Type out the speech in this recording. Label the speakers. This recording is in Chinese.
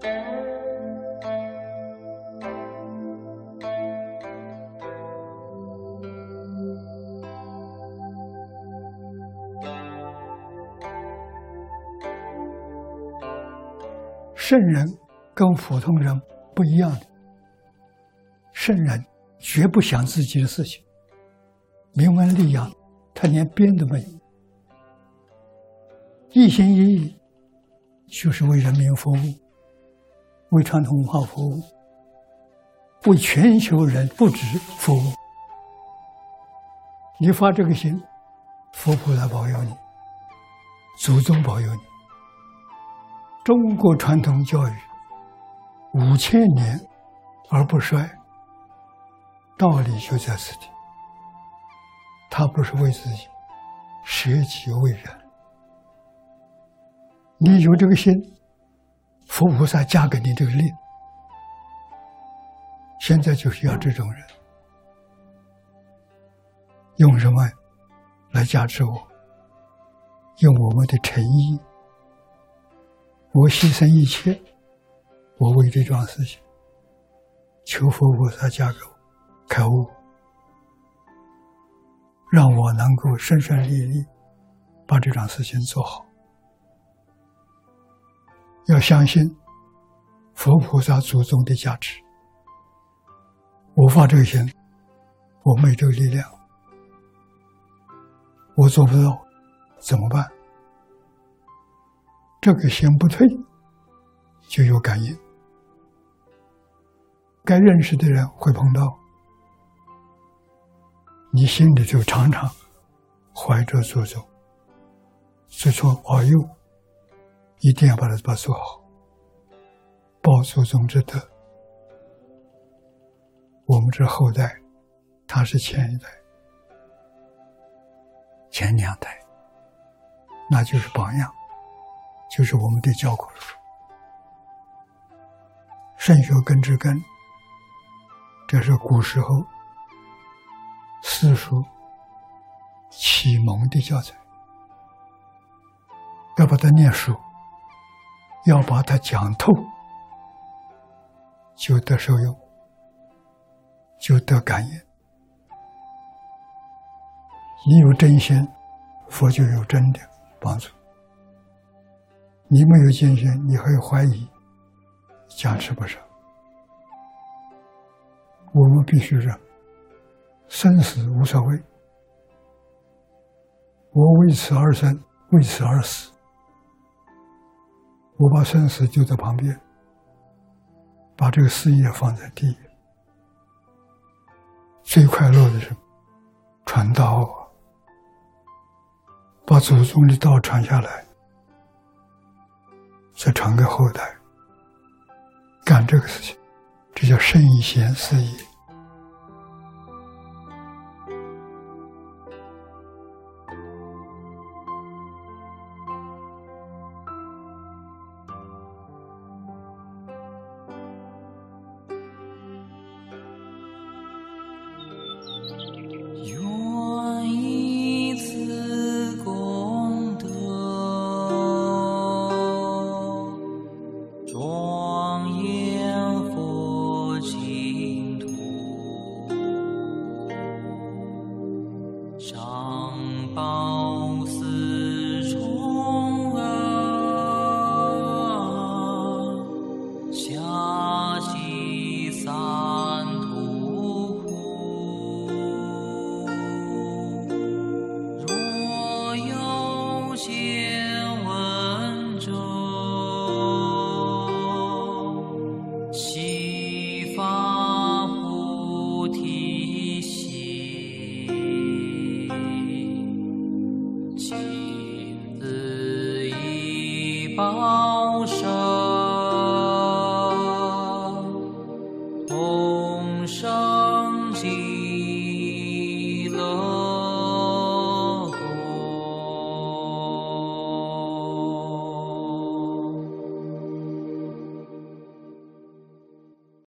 Speaker 1: 圣人跟普通人不一样的，圣人绝不想自己的事情，名闻利养，他连边都没有，一心一意就是为人民服务，为传统文化服务，为全球人不止服务。你发这个心，佛菩萨保佑你，祖宗保佑你。中国传统教育5000年而不衰，道理就在此地。他不是为自己，舍己为人。你有这个心，佛菩萨加给你这个力。现在就是要这种人，用什么来加持我？用我们的诚意。我牺牲一切，我为这桩事情，求佛菩萨加给我开悟，让我能够顺顺利利把这桩事情做好。要相信佛菩萨祖宗的加持。我发这个心，我没这个力量，我做不到，怎么办？这个心不退，就有感应。该认识的人会碰到，你心里就常常怀着祖宗，所以说保佑，一定要把它做好，报祖宗之德。我们这后代，他是前一代、前2代，那就是榜样。就是我们的教科书，圣学根之根，这是古时候私塾启蒙的教材。要把它念熟，要把它讲透，就得受用，就得感应。你有真心，佛就有真的帮助。你没有坚信，你会怀疑，加持不上。我们必须让生死无所谓，我为此而生，为此而死。我把生死丢在旁边，把这个事业放在第一。最快乐的是传道，把祖宗的道传下来，再传给后代，干这个事情，这叫圣贤事业。
Speaker 2: 保守